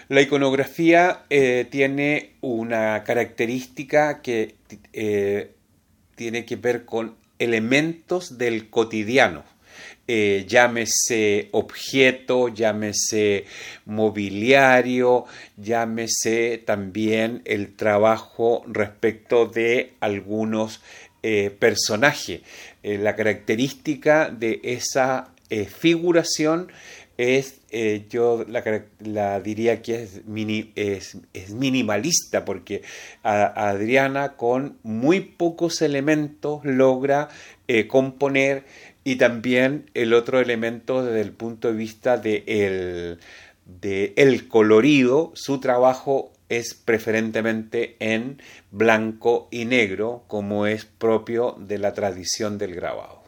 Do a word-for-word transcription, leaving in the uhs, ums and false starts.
La iconografía eh, tiene una característica que eh, tiene que ver con elementos del cotidiano. Eh, llámese objeto, llámese mobiliario, llámese también el trabajo respecto de algunos eh, personajes. Eh, la característica de esa eh, figuración es, eh, yo la, la, diría que es, mini, es, es minimalista, porque a, a Adriana con muy pocos elementos logra eh, componer. Y también el otro elemento desde el punto de vista de el, de el colorido, su trabajo es preferentemente en blanco y negro, como es propio de la tradición del grabado.